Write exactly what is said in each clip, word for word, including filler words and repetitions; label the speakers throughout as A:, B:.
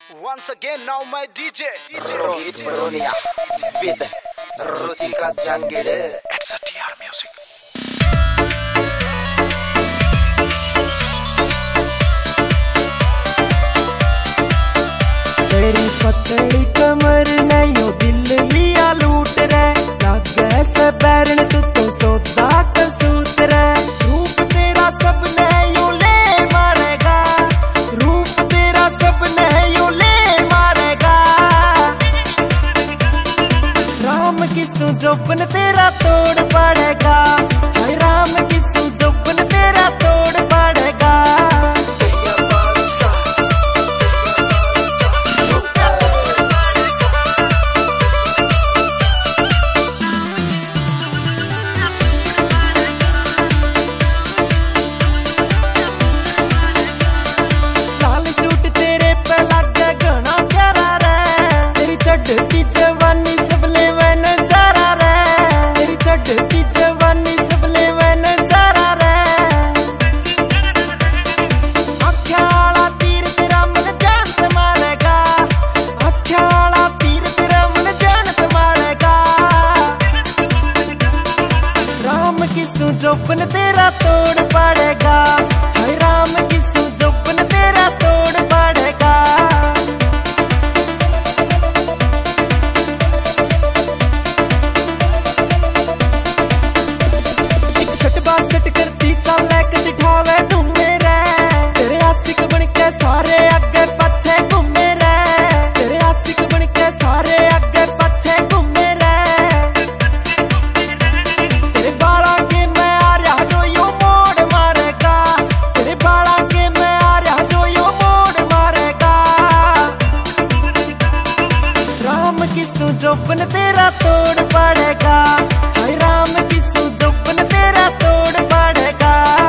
A: Once again, now my D J, D J
B: Rohit Baronia with Ruchika Jangile.
A: It's a T R music.
C: तेरी पतली कमर नहीं दिल लिया लूट रे लागे से बैरन तू तो सौदा कसूत रे रूप तेरा सबने यूं ले मारेगा रूप तेरा सबने यूं ले मारेगा राम किसु जोबन तेरा तोड़ पड़ेगा हाय राम किसु जोबन तेरा तोड़ पड़ेगा चढ़ती जवानी सबले वह नजारा रे तेरी चढ़ती जवानी सबले वह नजारा रे आँखों वाला तीर तेरा मन जान ते मारेगा आँखों वाला तीर तेरा मन जान ते मारेगा राम किसु जोबन तेरा तोड़ पड़ेगा हाय राम किसु जोबन तेरा तोड़ पड़ेगा बासठ करती चाल कद ठावे घूमे रे तेरे आशिक बन के सारे आगे पीछे घूमे रे तेरे आशिक बन के सारे आगे पीछे घूमे रे तेरे बाला के मैं आ रहा जो यो मोड़ मारेगा तेरे बाला के मैं आ रहा जो यो मोड़ मारेगा राम किसु जोबन तेरा तोड़ पड़ेगा हाय राम किसु जोबन तेरा तोड़ पड़ेगा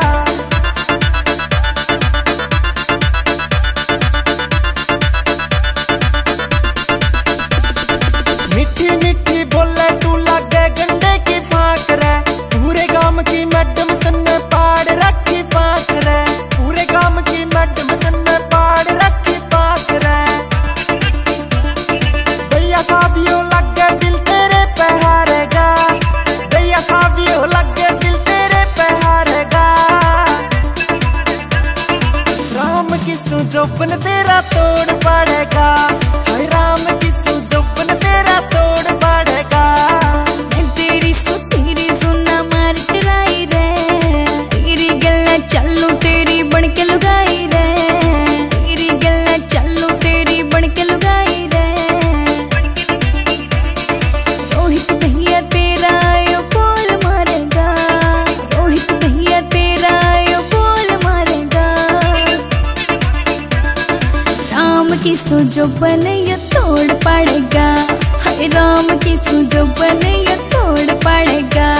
C: मीठी मीठी बोले तू लागे गंडे की फाक रे पूरे गांव की मैडम तन्ने पाड़ रखी पाक रे पूरे गांव की मैडम तन्ने पाड़ रखी पाक रे भैया साबियो लगे दिल तेरे पे हारेगा भैया साबियो लगे दिल तेरे पे हारेगा राम किसु जोबन तेरा तोड़ पड़ेगा हाय राम किसु जोबन तेरा तोड़ पड़ेगा
D: तेरी सु तेरी सुना मार टराई रे तेरी गल्ला चलू तेरी बन के लुगाई रे तेरी गल्ला चलू तेरी बन के लुगाई रे रोहित भैया तेरा यो बोल मारेगा रोहित भैया तेरा यो बोल मारेगा राम किसु जोबन ये तोड़ पड़ेगा हाय राम किसु जोबन ये तोड़ पड़ेगा।